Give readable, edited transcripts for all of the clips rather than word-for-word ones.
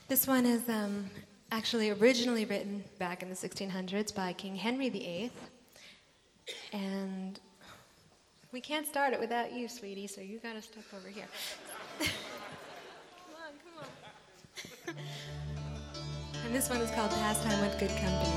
This one is actually originally written back in the 1600s by King Henry VIII. And we can't start it without you, sweetie, so you gotta step over here. Come on. And this one is called Pastime with Good Company.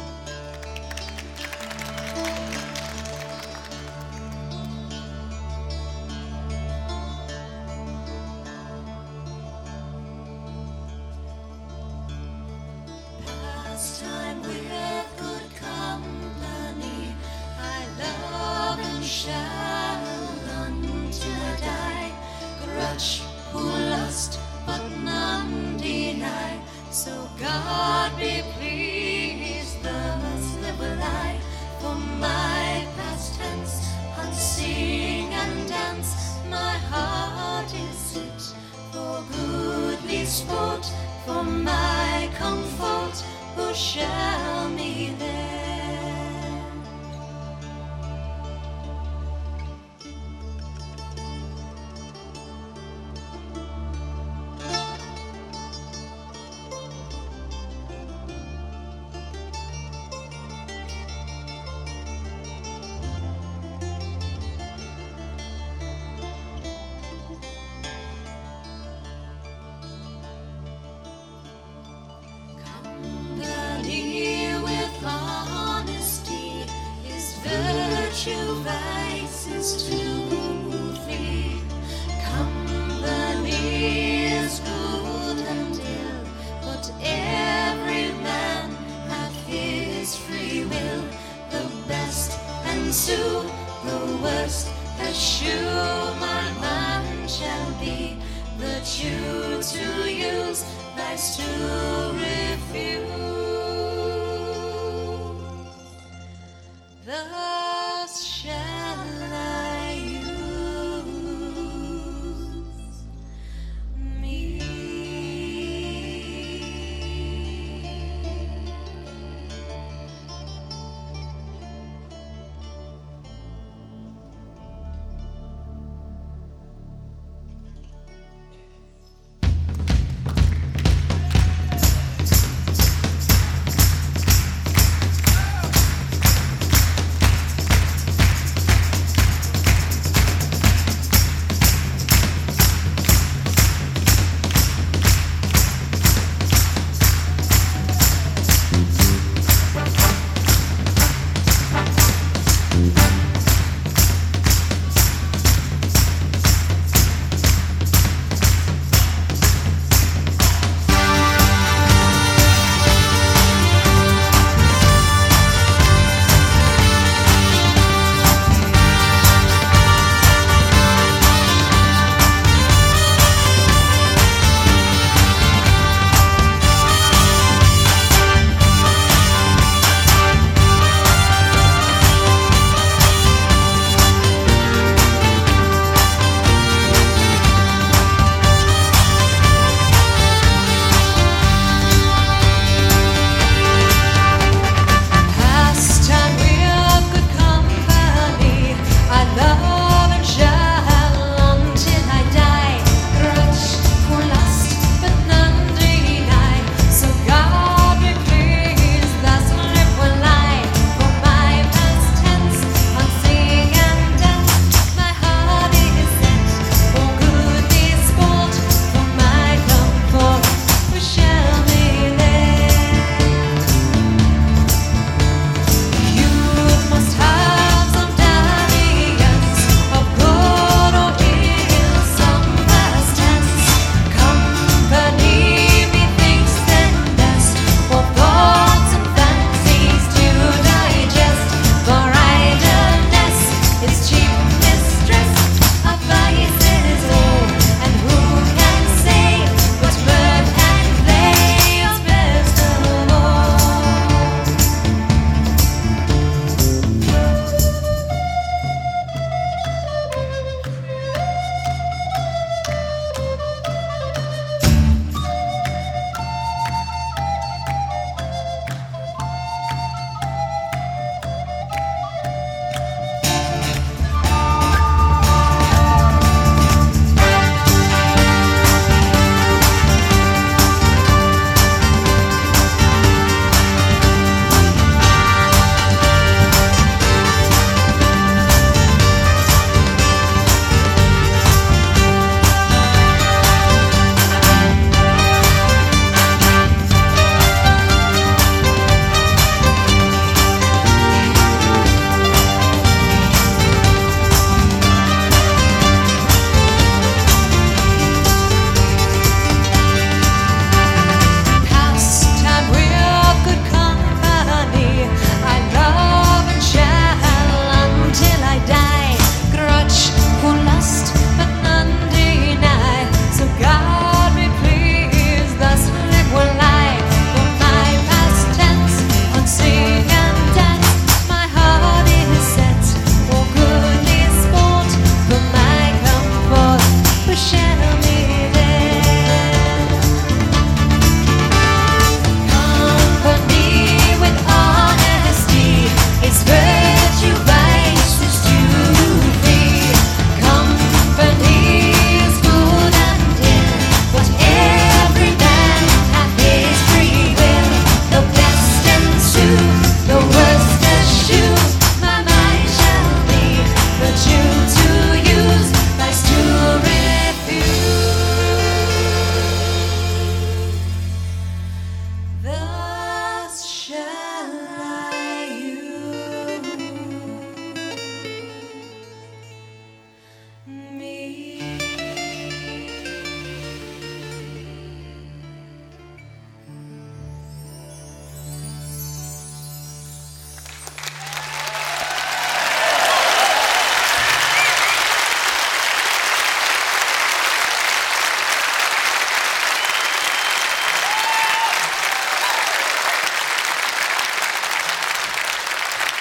Pastime with good company, I love and shall until I die. Grudge who lust, but none deny. So God be pleased, thus live will I. For my past tense, I'll sing and dance. My heart is set for goodly sport. For my comfort, who shall me there? Company with honesty is virtue, vice is to flee. Company is good and ill, but every man hath his free will. The best and soon the worst, as sure my man shall be. Virtue to use, vice to